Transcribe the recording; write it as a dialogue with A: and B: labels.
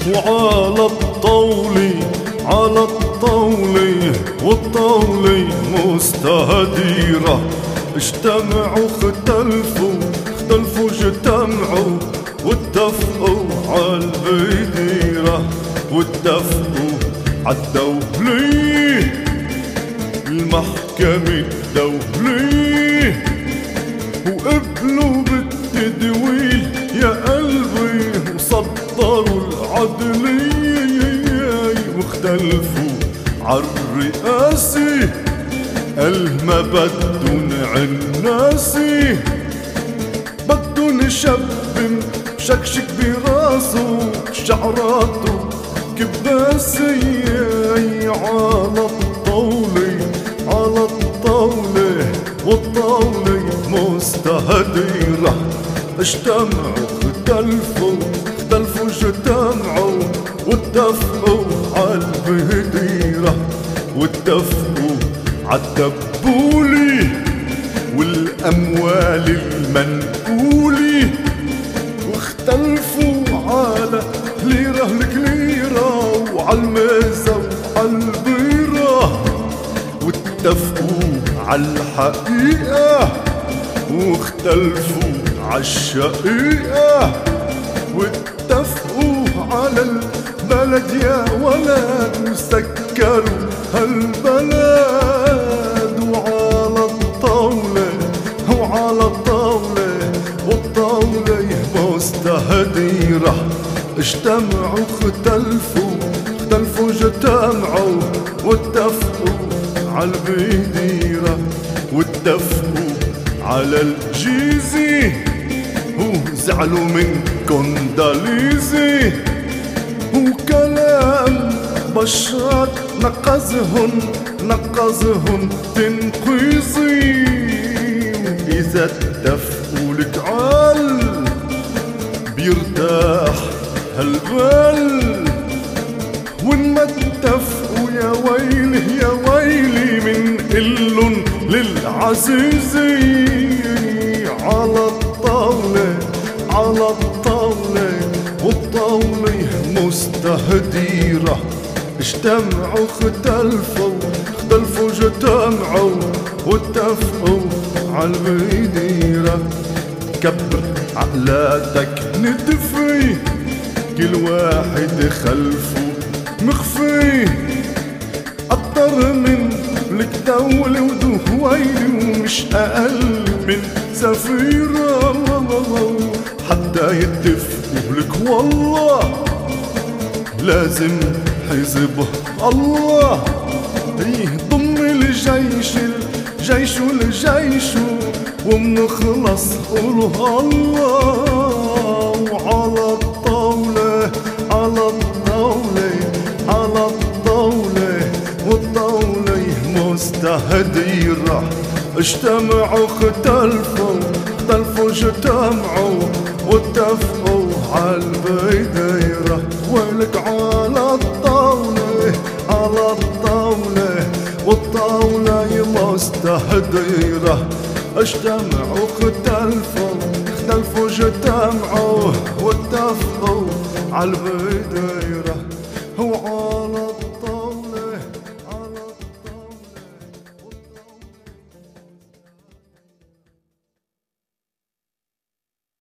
A: وعلى الطاولة على الطاولة والطاولة مستهديرة. اجتمعوا اختلفوا اجتمعوا واتفقوا عالبديرة واتفقوا عالدولية المحكمة الدولية وقبلوا بالتدويل يا قلبي وصدروا العدلية واختلفوا عالرئاسة قال ما بدن عناسي بدن شاب مشكشك براسه شعراته كباسية على الطاولة على الطاولة والطاولة مستهديرة. اجتمعوا اختلفوا اجتمعوا واتفقوا عالبديرة واتفقوا عالدبولي والأموال المنقولة واختلفوا على ليرة لكليرة وعالميزة وعالبيرة واتفقوا عالحقيقة واختلفوا عالشقيقة واتفقوا على البلد يا ولد وسكروا هالبلد وعلى الطاولة وعلى الطاولة والطاولة مستهديرة. اجتمعوا اختلفوا اجتمعوا واتفقوا عالبديرة واتفقوا على الجيزة وزعلوا من كونداليزي وكلام بشار نقزهم تنقيزي. وإذا اتفقوا لك عال بيرتاح هالبال وإن ما اتفقوا يا ويلي من قلن للعزيزي على الطاولة والطاولة مستهديرة. اجتمعوا اختلفوا اجتمعوا واتفقوا عالبديرة. كبر عقلاتك ندفي كل واحد خلفه مخفي أكتر من لك دولة ودهويلي ومش أقل من سفيرة حتى يتفقوا لك والله لازم حزب الله يضم الجيش ومنخلص قولوا الله. وعلى الطاولة والطاولة مستهديرة. اجتمعوا اختلفوا اجتمعوا واتفقوا عالبديرة ولك على الطاولة والطاولة مستهديرة. اجتمعوا اختلفوا اجتمعوا واتفقوا عالبديرة